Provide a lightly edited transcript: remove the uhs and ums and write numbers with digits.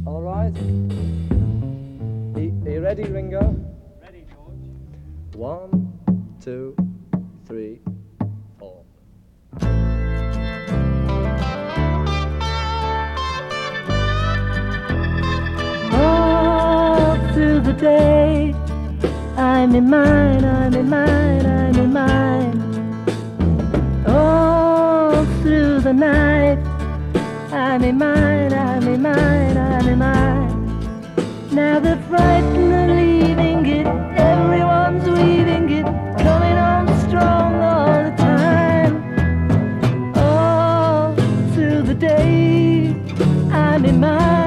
All right. Are you ready, Ringo? Ready, George. 1, 2, 3, 4. All through the day, I'm in mine, I'm in mine, I'm in mine. All through the night, I'm in mine, I'm in mine, I'm in mine. Now they're frightened of leaving it, everyone's weaving it, coming on strong all the time. All through the day, I'm in mine.